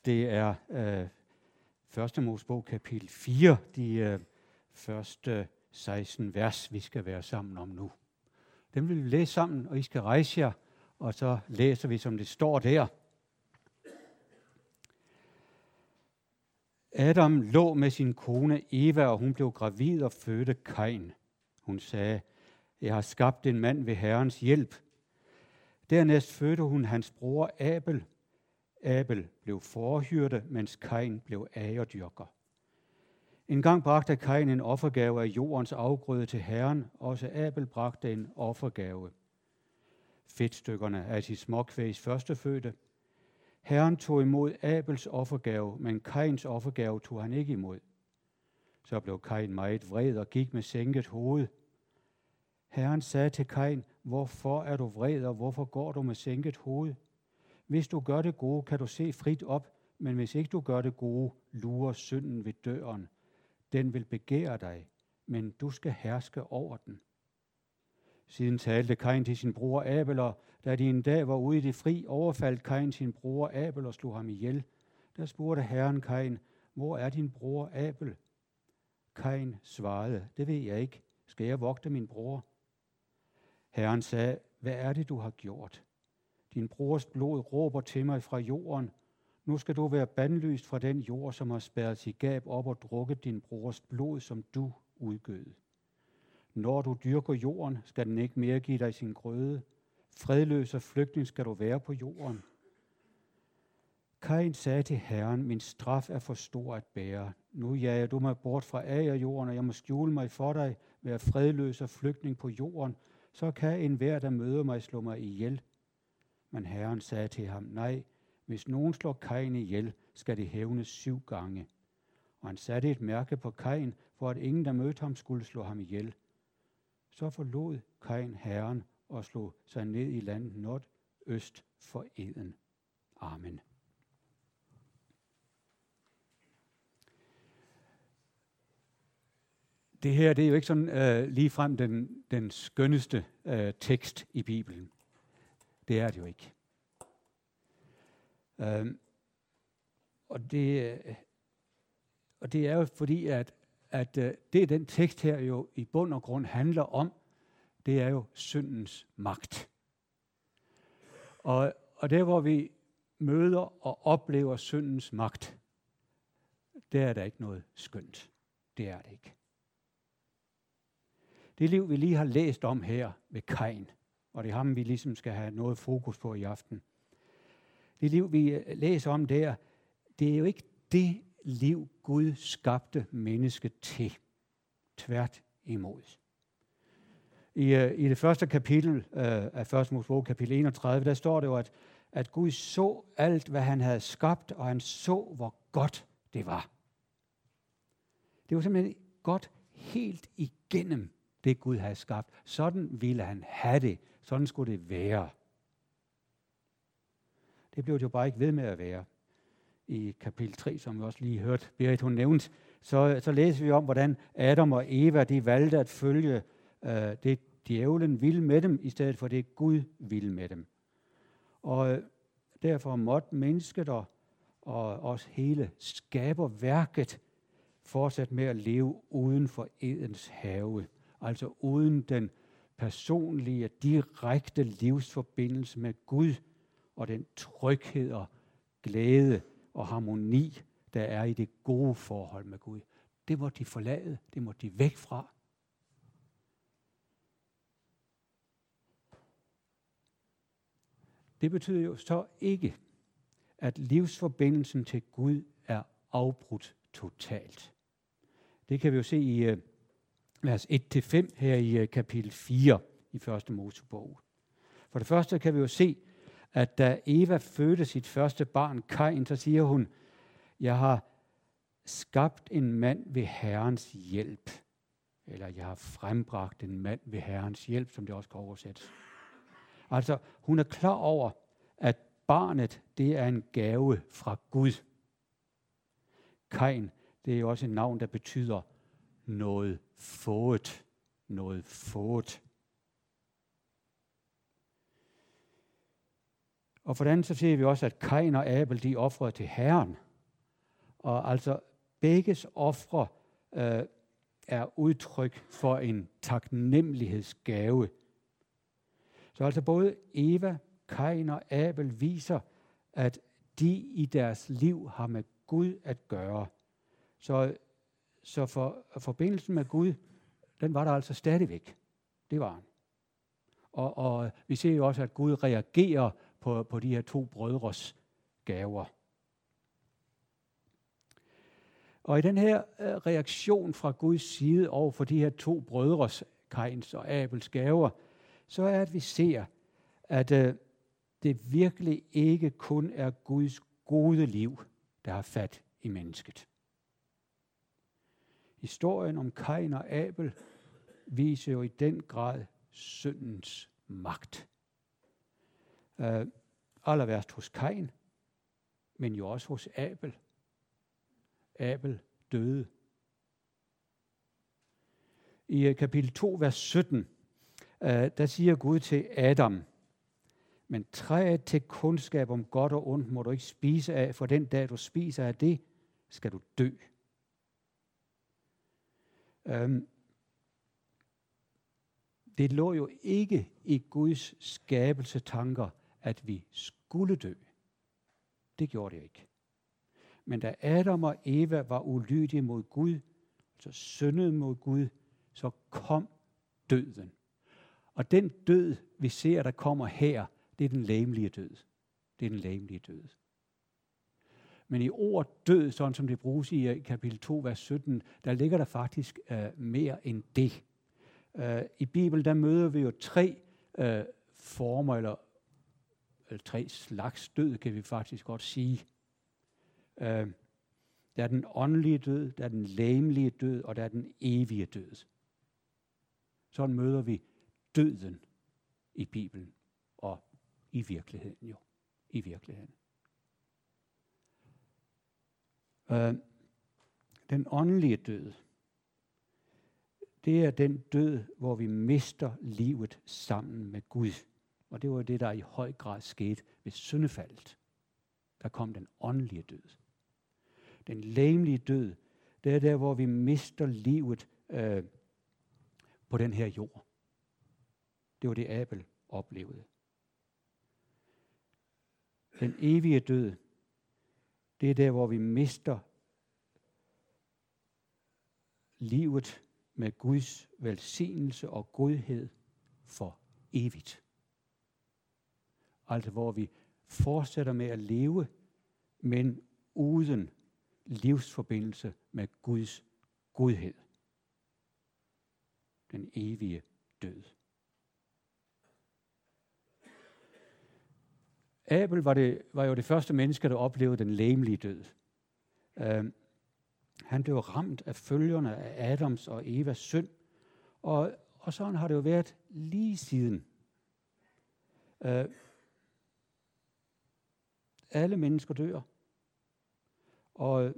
Det er 1. Mosebog kapitel 4, de første 16 vers, vi skal være sammen om nu. Dem vil vi læse sammen, og I skal rejse jer, og så læser vi, som det står der. Adam lå med sin kone Eva, og hun blev gravid og fødte Kain. Hun sagde, jeg har skabt en mand ved Herrens hjælp. Dernæst fødte hun hans bror Abel. Abel blev fårehyrde, mens Kain blev agerdyrker. En gang bragte Kain en offergave af jordens afgrøde til Herren. Også Abel bragte en offergave. Fedtstykkerne af sit småkvægs førstefødte. Herren tog imod Abels offergave, men Kains offergave tog han ikke imod. Så blev Kain meget vred og gik med sænket hoved. Herren sagde til Kain, hvorfor er du vred, og hvorfor går du med sænket hoved? Hvis du gør det gode, kan du se frit op, men hvis ikke du gør det gode, lurer synden ved døren. Den vil begære dig, men du skal herske over den. Siden talte Kain til sin bror Abel, og da de en dag var ude i det fri, overfaldt Kain sin bror Abel og slog ham ihjel. Der spurgte Herren Kain, hvor er din bror Abel? Kain svarede, det ved jeg ikke. Skal jeg vogte min bror? Herren sagde, hvad er det, du har gjort? Din brors blod råber til mig fra jorden. Nu skal du være bandlyst fra den jord, som har spærret sit gab op og drukket din brors blod, som du udgød. Når du dyrker jorden, skal den ikke mere give dig sin grøde. Fredløs og flygtning skal du være på jorden. Kain sagde til Herren, min straf er for stor at bære. Nu jager du mig bort fra agerjorden, og jeg må skjule mig for dig, være fredløs og flygtning på jorden. Så kan enhver, der møder mig, slå mig ihjel. Men Herren sagde til ham, nej, hvis nogen slår Kain ihjel, skal det hævnes 7 gange. Og han satte et mærke på Kain, for at ingen, der mødte ham, skulle slå ham ihjel. Så forlod Kain Herren og slog sig ned i landet nordøst for Eden. Amen. Det her, det er jo ikke sådan ligefrem den skønneste tekst i Bibelen. Det er det jo ikke. Og det er jo fordi, at det den tekst her jo i bund og grund handler om, det er jo syndens magt. Og der hvor vi møder og oplever syndens magt, der er der ikke noget skønt. Det er det ikke. Det liv, vi lige har læst om her ved Kain, og det er ham, vi ligesom skal have noget fokus på i aften. Det liv, vi læser om der, det er jo ikke det liv, Gud skabte mennesket til. Tvært imod. I det første kapitel af 1. Mosebog, kapitel 31, der står det jo, at Gud så alt, hvad han havde skabt, og han så, hvor godt det var. Det var simpelthen godt helt igennem det, Gud havde skabt. Sådan ville han have det. Sådan skulle det være. Det blev det jo bare ikke ved med at være. I kapitel 3, som vi også lige hørte Berit, hun nævnte, så læser vi om, hvordan Adam og Eva, de valgte at følge det, djævlen ville med dem, i stedet for det, Gud ville med dem. Og derfor måtte mennesket og også hele skaberværket fortsætte med at leve uden for Edens have. Altså uden den personlige, direkte livsforbindelse med Gud, og den tryghed og glæde og harmoni, der er i det gode forhold med Gud. Det må de forlade, det må de væk fra. Det betyder jo så ikke, at livsforbindelsen til Gud er afbrudt totalt. Det kan vi jo se i vers 1-5 her i kapitel 4 i 1. Mosebog. For det første kan vi jo se, at da Eva fødte sit første barn, Kain, så siger hun, jeg har skabt en mand ved Herrens hjælp. Eller jeg har frembragt en mand ved Herrens hjælp, som det også kan oversættes. Altså, hun er klar over, at barnet, det er en gave fra Gud. Kain, det er jo også et navn, der betyder noget fået. Noget fået. Og for det andet så ser vi også, at Kain og Abel, de ofrede til Herren. Og altså begges ofre er udtryk for en taknemmelighedsgave. Så altså både Eva, Kain og Abel viser, at de i deres liv har med Gud at gøre. Så for forbindelsen med Gud, den var der altså stadigvæk. Det var han. Og vi ser jo også, at Gud reagerer på de her to brødres gaver. Og i den her reaktion fra Guds side over for de her to brødres, Kains og Abels gaver, så er, at vi ser, at det virkelig ikke kun er Guds gode liv, der har fat i mennesket. Historien om Kain og Abel viser jo i den grad syndens magt. Allerværst hos Kain, men jo også hos Abel. Abel døde. I kapitel 2, vers 17, der siger Gud til Adam, men træet til kundskab om godt og ondt må du ikke spise af, for den dag du spiser af det, skal du dø. Det lå jo ikke i Guds skabelsetanker, at vi skulle dø. Det gjorde det ikke. Men da Adam og Eva var ulydige mod Gud, så syndede mod Gud, så kom døden. Og den død, vi ser, der kommer her, det er den legemlige død. Det er den legemlige død. Men i ordet død, sådan som det bruges i kapitel 2, vers 17, der ligger der faktisk mere end det. I Bibelen, der møder vi jo tre former, eller tre slags død, kan vi faktisk godt sige. Der er den åndelige død, der er den legemlige død, og der er den evige død. Sådan møder vi døden i Bibelen, og i virkeligheden jo. I virkeligheden. Den åndelige død, det er den død, hvor vi mister livet sammen med Gud. Og det var det, der i høj grad skete ved syndefaldet. Der kom den åndelige død. Den legemlige død, det er der, hvor vi mister livet på den her jord. Det var det, Abel oplevede. Den evige død, det er der, hvor vi mister livet med Guds velsignelse og godhed for evigt. Altså hvor vi fortsætter med at leve, men uden livsforbindelse med Guds godhed. Den evige død. Abel var jo det første menneske, der oplevede den legemlige død. Han blev ramt af følgerne af Adams og Evas synd, og sådan har det jo været lige siden. Alle mennesker dør, og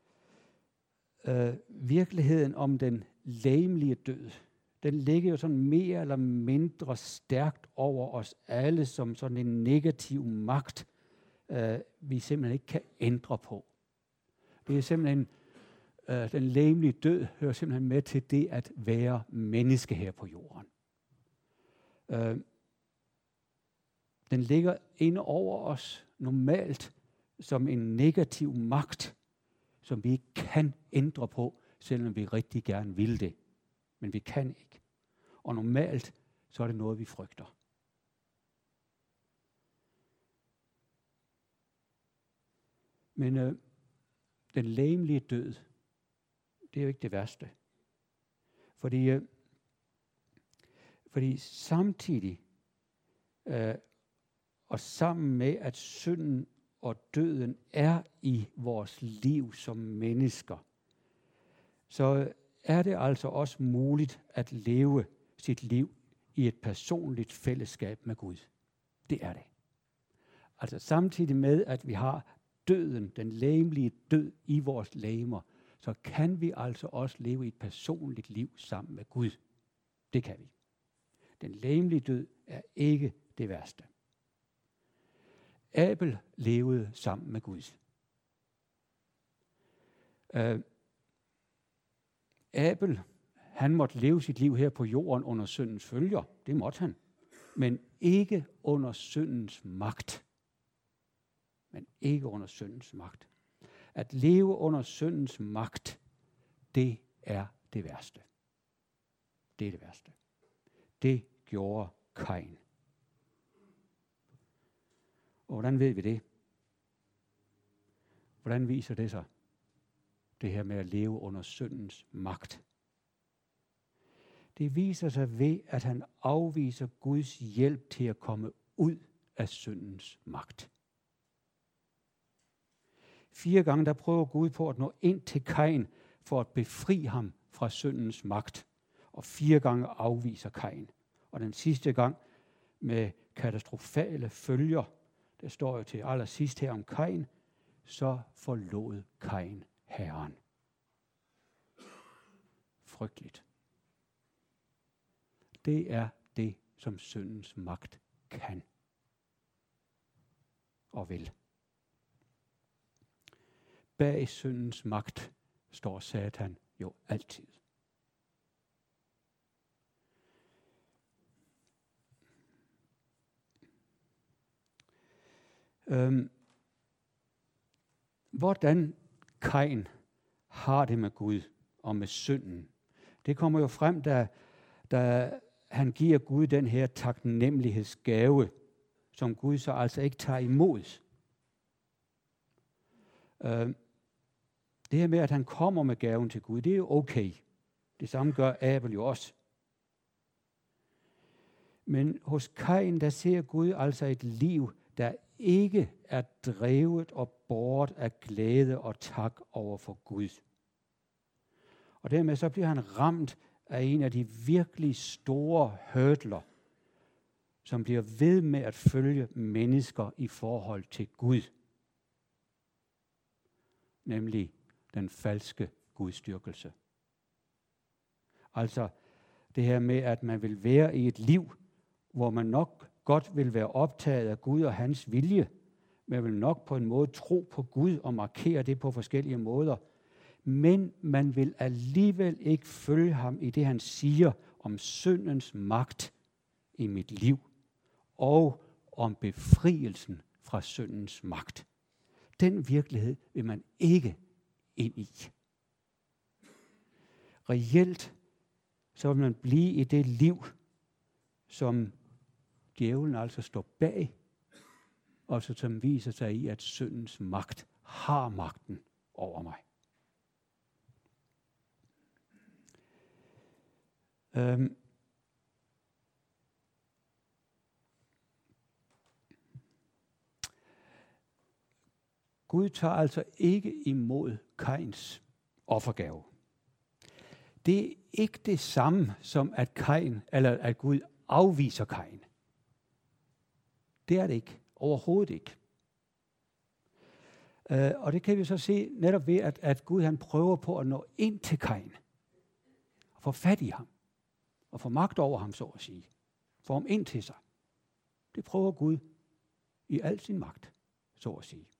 virkeligheden om den legemlige død, den ligger jo sådan mere eller mindre stærkt over os alle som sådan en negativ magt, vi simpelthen ikke kan ændre på. Det er simpelthen, den legemlige død hører simpelthen med til det at være menneske her på jorden. Den ligger inde over os normalt som en negativ magt, som vi ikke kan ændre på, selvom vi rigtig gerne vil det. Men vi kan ikke. Og normalt, så er det noget, vi frygter. Men den legemlige død, det er jo ikke det værste. Fordi samtidig og sammen med, at synden og døden er i vores liv som mennesker, så er det altså også muligt at leve sit liv i et personligt fællesskab med Gud. Det er det. Altså samtidig med, at vi har døden, den legemlige død i vores legemer, så kan vi altså også leve i et personligt liv sammen med Gud. Det kan vi. Den legemlige død er ikke det værste. Abel levede sammen med Gud. Abel, han måtte leve sit liv her på jorden under syndens følger. Det måtte han. Men ikke under syndens magt. Men ikke under syndens magt. At leve under syndens magt, det er det værste. Det er det værste. Det gjorde Kain. Og hvordan ved vi det? Hvordan viser det sig? Det her med at leve under syndens magt. Det viser sig ved, at han afviser Guds hjælp til at komme ud af syndens magt. 4 gange der prøver Gud på at nå ind til Kain for at befri ham fra syndens magt. Og 4 gange afviser Kain. Og den sidste gang med katastrofale følger, det står jo til allersidst her om Kain, så forlod Kain Herren. Frygteligt. Det er det, som syndens magt kan og vil. Bag syndens magt står Satan jo altid. Hvordan Kain har det med Gud og med synden, det kommer jo frem, da han giver Gud den her taknemmelighedsgave, som Gud så altså ikke tager imod. Det her med, at han kommer med gaven til Gud, det er jo okay. Det samme gør Abel jo også. Men hos Kain, der ser Gud altså et liv, der ikke er drevet og båret af glæde og tak over for Gud. Og dermed så bliver han ramt af en af de virkelig store hurdler, som bliver ved med at følge mennesker i forhold til Gud. Nemlig den falske gudstyrkelse. Altså det her med, at man vil være i et liv, hvor man nok godt vil være optaget af Gud og hans vilje. Man vil nok på en måde tro på Gud og markere det på forskellige måder. Men man vil alligevel ikke følge ham i det, han siger om syndens magt i mit liv. Og om befrielsen fra syndens magt. Den virkelighed vil man ikke ind i. Reelt så vil man blive i det liv, som djævlen altså står bag, og som viser sig i, at syndens magt har magten over mig. Gud tager altså ikke imod Kains offergave. Det er ikke det samme som at Gud afviser Kain. Det er det ikke. Overhovedet ikke. Og det kan vi så se netop ved, at Gud han prøver på at nå ind til Kain. Og få fat i ham. Og få magt over ham, så at sige. Få ham ind til sig. Det prøver Gud i al sin magt, så at sige.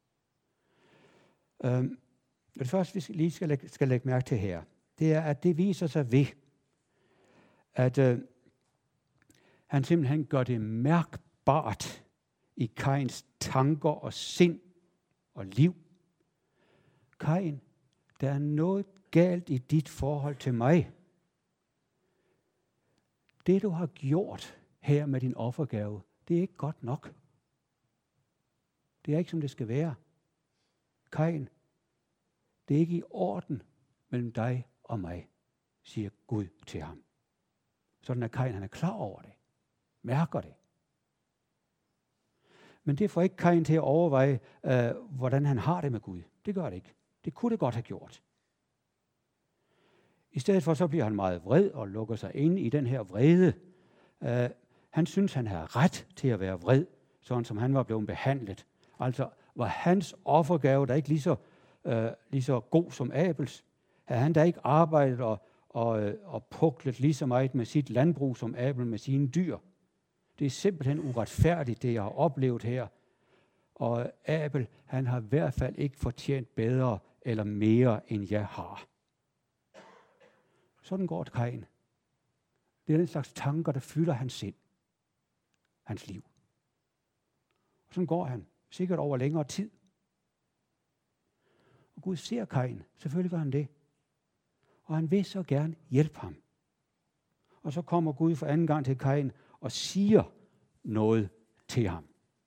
Det første, vi lige skal lægge mærke til her, det er, at det viser sig ved, at han simpelthen gør det mærkbart i Kains tanker og sind og liv. Kain, der er noget galt i dit forhold til mig. Det, du har gjort her med din offergave, det er ikke godt nok. Det er ikke, som det skal være. Kain, det er ikke i orden mellem dig og mig, siger Gud til ham. Sådan at Kain, han er klar over det. Mærker det. Men det får ikke Kain til at overveje, hvordan han har det med Gud. Det gør det ikke. Det kunne det godt have gjort. I stedet for så bliver han meget vred og lukker sig ind i den her vrede. Han synes, han havde ret til at være vred, sådan som han var blevet behandlet. Altså var hans offergave der ikke lige så god som Abels. Havde han da ikke arbejdet og puklet lige så meget med sit landbrug som Abel med sine dyr. Det er simpelthen uretfærdigt, det jeg har oplevet her. og Abel, han har i hvert fald ikke fortjent bedre eller mere, end jeg har. Sådan går det Kain. Det er den slags tanker, der fylder hans sind, hans liv. Og sådan går han, sikkert over længere tid. Og Gud ser Kain, selvfølgelig gør han det. Og han vil så gerne hjælpe ham. Og så kommer Gud for anden gang til Kain og siger noget til ham.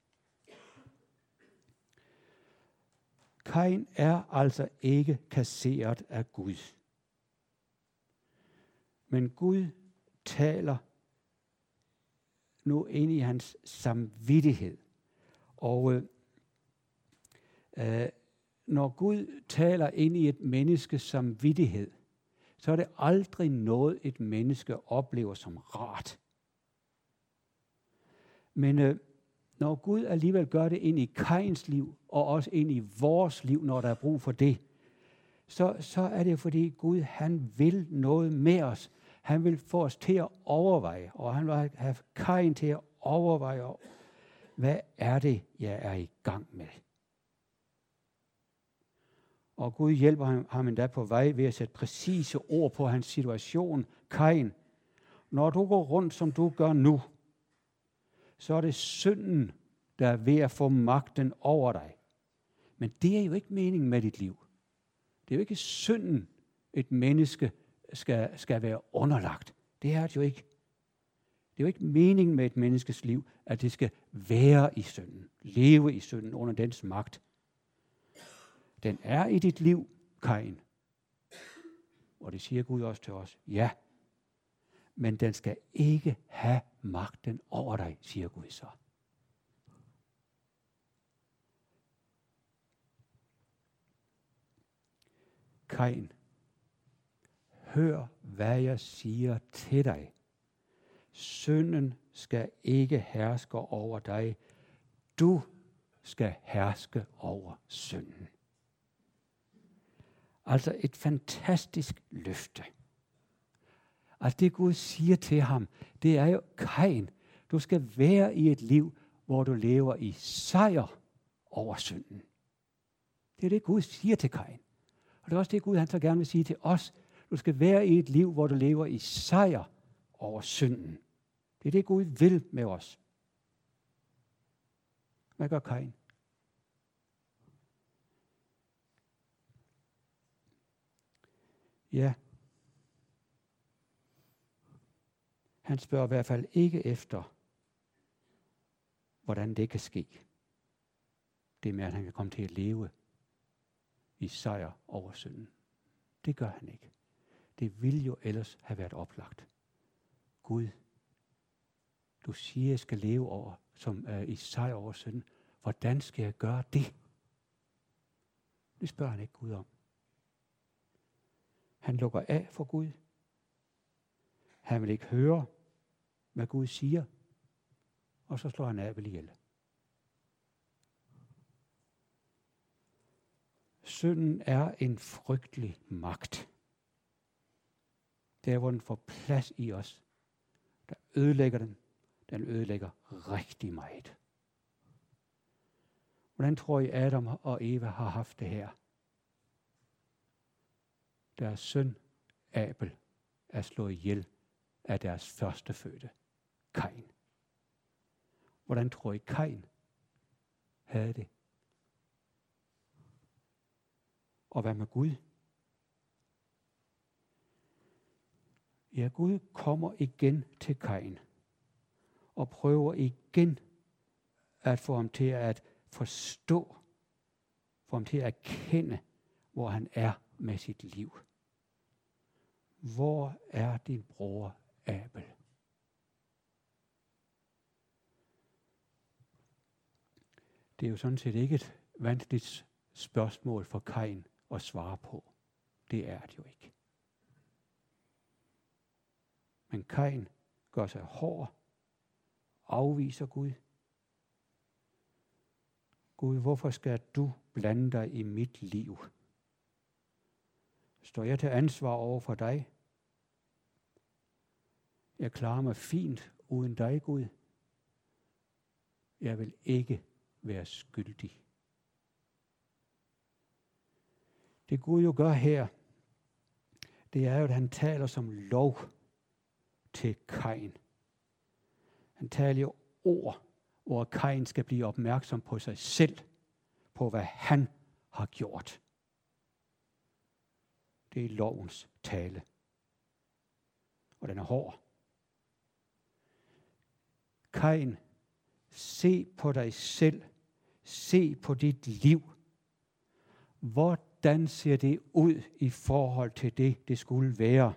Kain er altså ikke kasseret af Gud. Men Gud taler nu ind i hans samvittighed. Og når Gud taler ind i et menneskes samvittighed, så er det aldrig noget, et menneske oplever som rart. Men når Gud alligevel gør det ind i Kains liv, og også ind i vores liv, når der er brug for det, så er det fordi Gud, han vil noget med os. Han vil få os til at overveje, og han vil have Kain til at overveje, hvad er det, jeg er i gang med? Og Gud hjælper ham endda på vej ved at sætte præcise ord på hans situation. Kain, når du går rundt, som du gør nu, så er det synden, der er ved at få magten over dig. Men det er jo ikke meningen med dit liv. Det er jo ikke synden, et menneske skal være underlagt. Det er det jo ikke. Det er jo ikke meningen med et menneskes liv, at det skal være i synden, leve i synden under dens magt. Den er i dit liv, Kain. Og det siger Gud også til os. Ja, men den skal ikke have magten over dig, siger Gud så. Kain, hør, hvad jeg siger til dig. Synden skal ikke herske over dig. Du skal herske over synden. Altså et fantastisk løfte. Altså det Gud siger til ham, det er jo, Kain, du skal være i et liv, hvor du lever i sejr over synden. Det er det Gud siger til Kain. Og det er også det Gud, han så gerne vil sige til os. Du skal være i et liv, hvor du lever i sejr over synden. Det er det Gud vil med os. Hvad gør Kain? Ja, han spørger i hvert fald ikke efter, hvordan det kan ske. Det med, at han kan komme til at leve i sejr over synden. Det gør han ikke. Det ville jo ellers have været oplagt. Gud, du siger, jeg skal leve over, i sejr over synden. Hvordan skal jeg gøre det? Det spørger han ikke Gud om. Han lukker af for Gud. Han vil ikke høre, hvad Gud siger. Og så slår han Abel ihjel. Synden er en frygtelig magt. Der hvor den får plads i os, der ødelægger den. Den ødelægger rigtig meget. Hvordan tror I Adam og Eva har haft det her? Deres søn Abel er slået ihjel af deres førstefødte, Kain. Hvordan tror I Kain havde det? Og hvad med Gud? Ja, Gud kommer igen til Kain og prøver igen at få ham til at forstå, få ham til at erkende, hvor han er med sit liv. Hvor er din bror Abel? Det er jo sådan set ikke et vanskeligt spørgsmål for Kain at svare på. Det er det jo ikke. Men Kain gør sig hård, afviser Gud. Gud, hvorfor skal du blande dig i mit liv? Står jeg til ansvar over for dig? Jeg klarer mig fint uden dig, Gud. Jeg vil ikke være skyldig. Det Gud jo gør her, det er jo, at han taler som lov til Kain. Han taler jo ord, hvor Kain skal blive opmærksom på sig selv, på hvad han har gjort. Det er lovens tale. Og den er hård. Kain, se på dig selv. Se på dit liv. Hvordan ser det ud i forhold til det skulle være?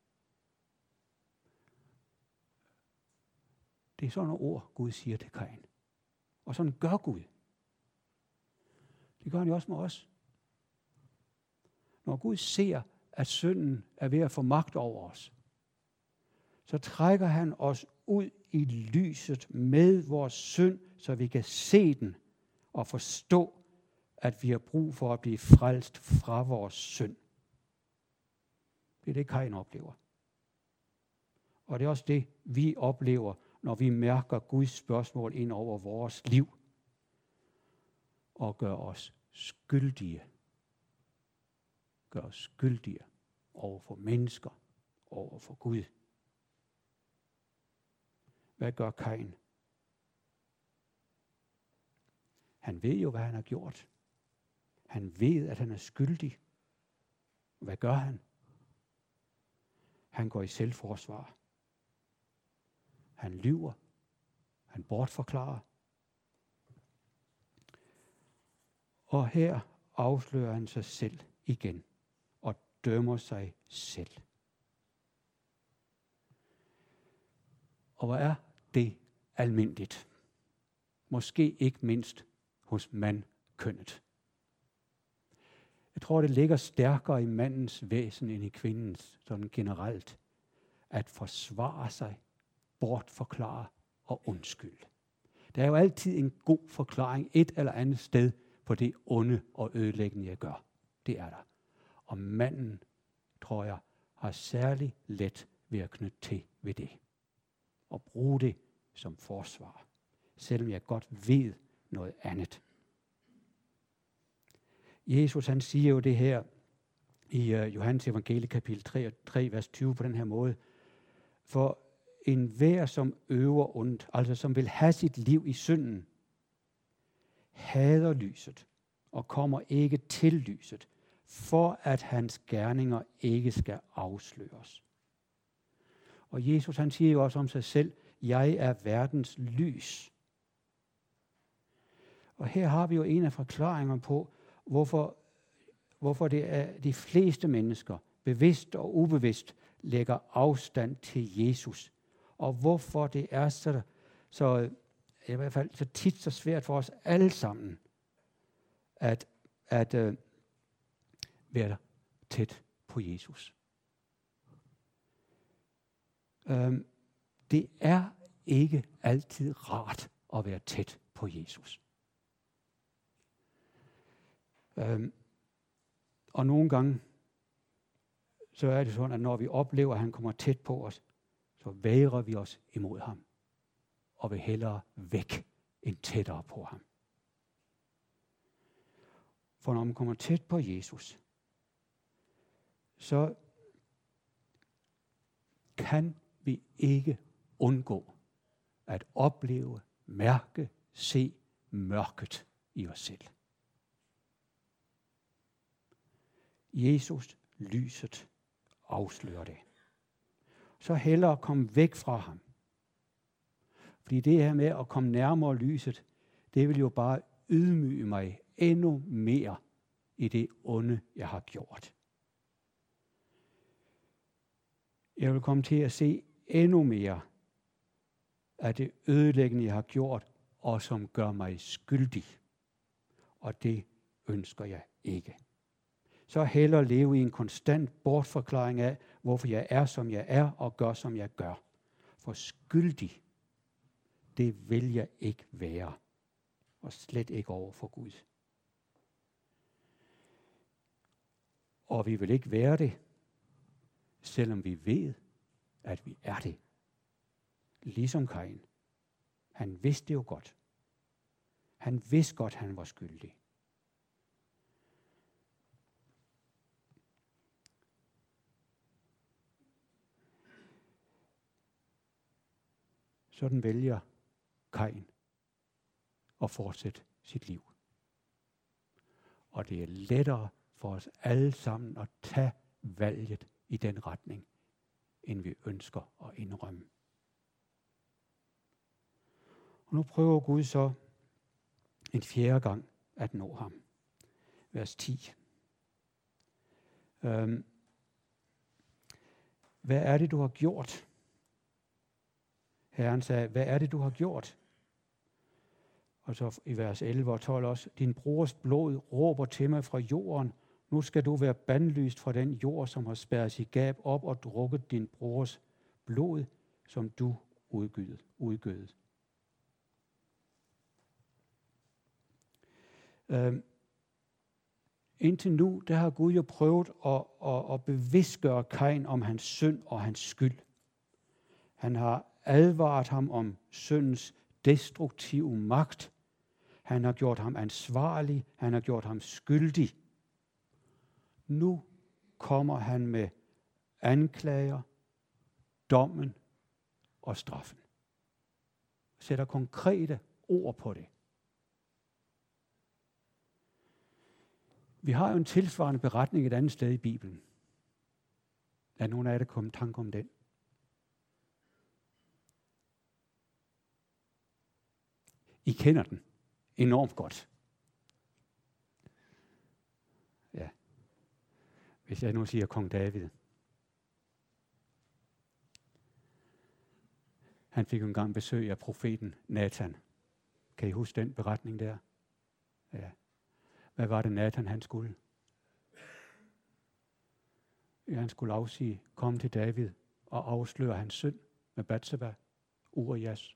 Det er sådan nogle ord, Gud siger til Kain. Og sådan gør Gud. Det gør han jo også med os. Når Gud ser, at synden er ved at få magt over os, så trækker han os ud i lyset med vores synd, så vi kan se den og forstå, at vi har brug for at blive frelst fra vores synd. Det er det, Kain oplever. Og det er også det, vi oplever, når vi mærker Guds spørgsmål ind over vores liv og gør os skyldige. Gør os skyldige over for mennesker, over for Gud. Hvad gør Kain? Han ved jo, hvad han har gjort. Han ved, at han er skyldig. Hvad gør han? Han går i selvforsvar. Han lyver. Han bortforklarer. Og her afslører han sig selv igen og dømmer sig selv. Og hvor er det almindeligt? Måske ikke mindst hos mandkønnet. Jeg tror, det ligger stærkere i mandens væsen end i kvindens, sådan generelt, at forsvare sig, bortforklare og undskylde. Der er jo altid en god forklaring et eller andet sted på det onde og ødelæggende, jeg gør. Det er der. Og manden, tror jeg, har særlig let ved at knytte til ved det. Og bruge det som forsvar. Selvom jeg godt ved noget andet. Jesus, han siger jo det her i Johannes evangelie kapitel 3, vers 20 på den her måde. For enhver, som øver ondt, altså som vil have sit liv i synden, hader lyset og kommer ikke til lyset, for at hans gerninger ikke skal afsløres. Og Jesus, han siger jo også om sig selv, jeg er verdens lys. Og her har vi jo en af forklaringerne på, hvorfor det er de fleste mennesker, bevidst og ubevidst, lægger afstand til Jesus. Og hvorfor det er så i hvert fald så tit så svært for os alle sammen, at være tæt på Jesus. Det er ikke altid rart at være tæt på Jesus. Og nogle gange, så er det sådan, at når vi oplever, at han kommer tæt på os, så vægrer vi os imod ham, og vil hellere væk end tættere på ham. For når man kommer tæt på Jesus, så kan vi ikke undgå at opleve, mærke, se mørket i os selv. Jesus, lyset, afslører det. Så hellere komme væk fra ham. Fordi det her med at komme nærmere lyset, det vil jo bare ydmyge mig endnu mere i det onde, jeg har gjort. Jeg vil komme til at se endnu mere af det ødelæggende, jeg har gjort, og som gør mig skyldig. Og det ønsker jeg ikke. Så hellere leve i en konstant bortforklaring af, hvorfor jeg er, som jeg er, og gør, som jeg gør. For skyldig, det vil jeg ikke være. Og slet ikke over for Gud. Og vi vil ikke være det, selvom vi ved, at vi er det. Ligesom Kain. Han vidste det jo godt. Han vidste godt, han var skyldig. Sådan vælger Kain at fortsætte sit liv. Og det er lettere for os alle sammen at tage valget i den retning, end vi ønsker at indrømme. Og nu prøver Gud så en fjerde gang at nå ham. Vers 10. Hvad er det, du har gjort? Herren sagde, hvad er det, du har gjort? Og så i vers 11 og 12 også, din brors blod råber til mig fra jorden. Nu skal du være bandlyst fra den jord, som har spærret sit gab op og drukket din brors blod, som du udgødet. Indtil nu, der har Gud jo prøvet at bevidstgøre Kain om hans synd og hans skyld. Han har advaret ham om syndens destruktive magt. Han har gjort ham ansvarlig. Han har gjort ham skyldig. Nu kommer han med anklager, dommen og straffen. Sætter konkrete ord på det. Vi har jo en tilsvarende beretning et andet sted i Bibelen. Er nogen af jer, der kommer i tanke om den? I kender den enormt godt. Ja. Hvis jeg nu siger kong David. Han fik en gang besøg af profeten Nathan. Kan I huske den beretning der? Ja. Hvad var det Nathan han skulle? Ja, han skulle afsige, komme til David og afsløre hans synd med Batseba, Urias.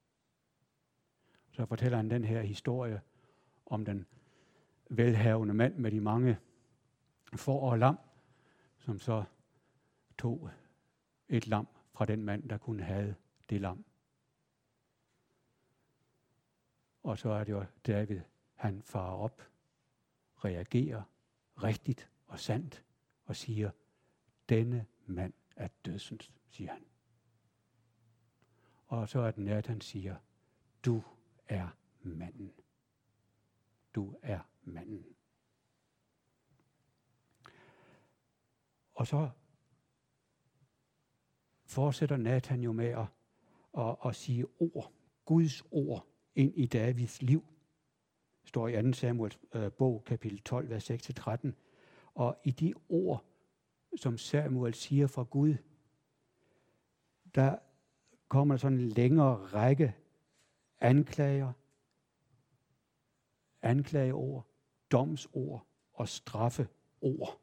Så fortæller han den her historie om den velhavende mand med de mange får og lam, som så tog et lam fra den mand, der kun havde det lam. Og så er det jo David, han farer op, reagerer rigtigt og sandt og siger, denne mand er dødsens, siger han. Og så er det Nathan siger, du er manden. Du er manden. Og så fortsætter Nathan jo med at sige ord, Guds ord, ind i Davids liv. Det står i 2. Samuels bog, kapitel 12, vers 6-13. Og i de ord, som Samuel siger fra Gud, der kommer sådan en længere række anklageord, domsord og straffeord.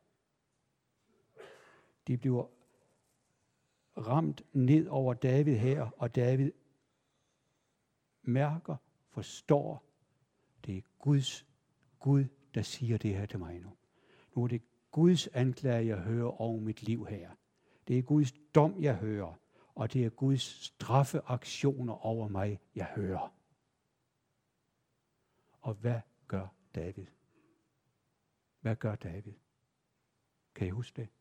De bliver ramt ned over David her, og David mærker, forstår, det er Gud, der siger det her til mig nu. Nu er det Guds anklage, jeg hører over mit liv her. Det er Guds dom, jeg hører, og det er Guds straffeaktioner over mig, jeg hører. Og hvad gør David? Hvad gør David? Kan I huske det?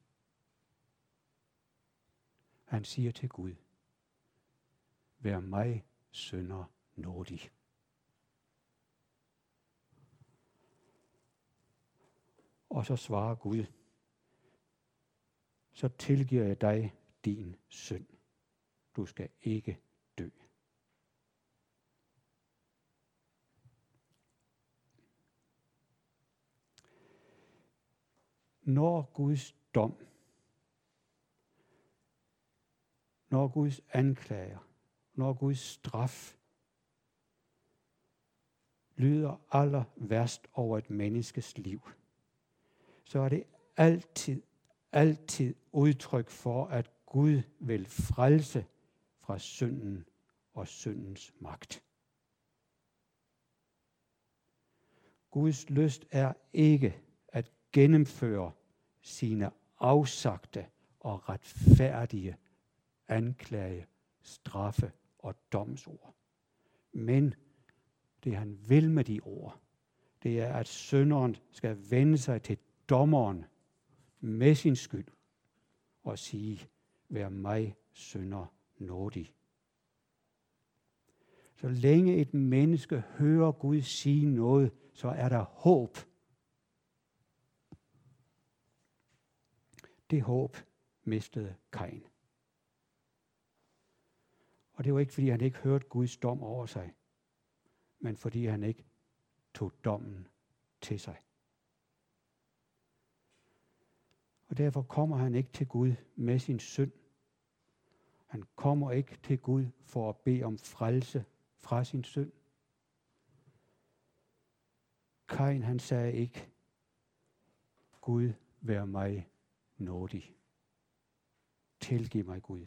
Han siger til Gud, vær mig synder nådig. Og så svarer Gud, så tilgiver jeg dig din synd. Du skal ikke dø. Når Guds dom, når Guds anklager, når Guds straf lyder aller værst over et menneskes liv, så er det altid udtryk for, at Gud vil frelse fra synden og syndens magt. Guds lyst er ikke at gennemføre sine afsagte og retfærdige anklage, straffe og domsord, men Det han vil med de ord, det er, at synderen skal vende sig til dommeren med sin skyld og sige, vær mig synder nådig. Så længe et menneske hører Gud sige noget, så er der håb. Det håb mistede Kain. Og det var ikke, fordi han ikke hørte Guds dom over sig, men fordi han ikke tog dommen til sig. Og derfor kommer han ikke til Gud med sin synd. Han kommer ikke til Gud for at bede om frelse fra sin synd. Kain, han sagde ikke, Gud, vær mig nådig. Tilgiv mig, Gud.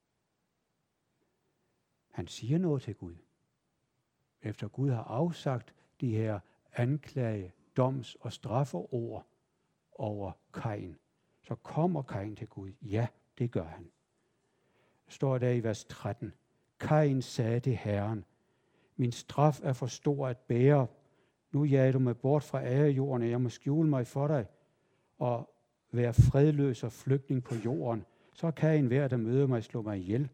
Han siger noget til Gud. Efter Gud har afsagt de her anklage, doms- og straffeord over Kain, så kommer Kain til Gud. Ja, det gør han. Står der i vers 13. Kain sagde til Herren, min straf er for stor at bære. Nu jager du mig bort fra jorden, og jeg må skjule mig for dig og være fredløs og flygtning på jorden. Så kan enhver, der møder mig, slå mig ihjel.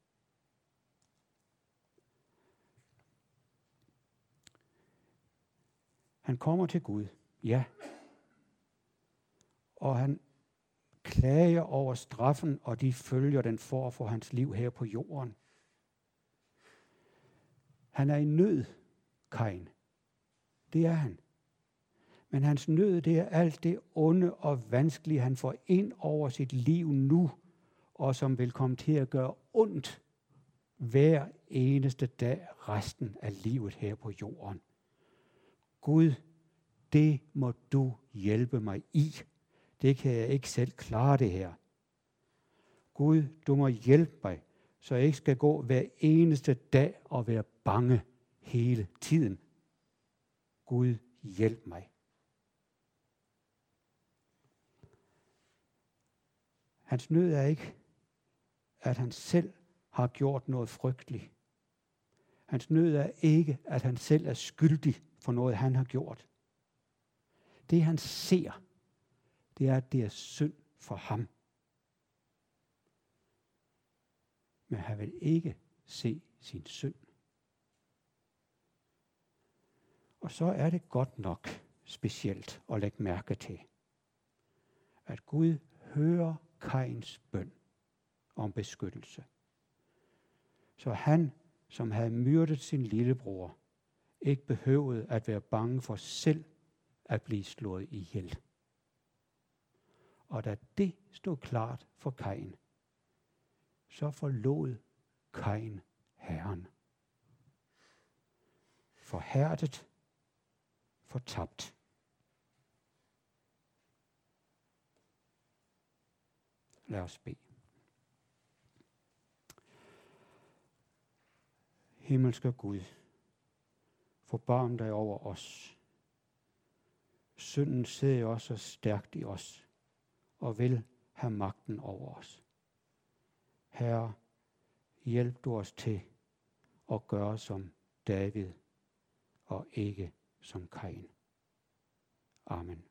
Han kommer til Gud, ja. Og han klager over straffen og de følger, den får for hans liv her på jorden. Han er i nød, Kain. Det er han. Men hans nød, det er alt det onde og vanskelige, han får ind over sit liv nu, og som vil komme til at gøre ondt hver eneste dag resten af livet her på jorden. Gud, det må du hjælpe mig i. Det kan jeg ikke selv klare det her. Gud, du må hjælpe mig, så jeg ikke skal gå hver eneste dag og være bange hele tiden. Gud, hjælp mig. Hans nød er ikke, at han selv har gjort noget frygteligt. Hans nød er ikke, at han selv er skyldig for noget, han har gjort. Det han ser, det er, at det er synd for ham. Men han vil ikke se sin synd. Og så er det godt nok specielt at lægge mærke til, at Gud hører Kains bøn om beskyttelse. Så han, som havde myrdet sin lillebror, ikke behøvede at være bange for selv at blive slået ihjel. Og da det stod klart for Kain, så forlod Kain Herren. Forhærdet, fortabt. Lad os bede. Himmelske Gud, forbarm dig over os. Synden sidder også stærkt i os og vil have magten over os. Herre, hjælp du os til at gøre som David og ikke som Kain. Amen.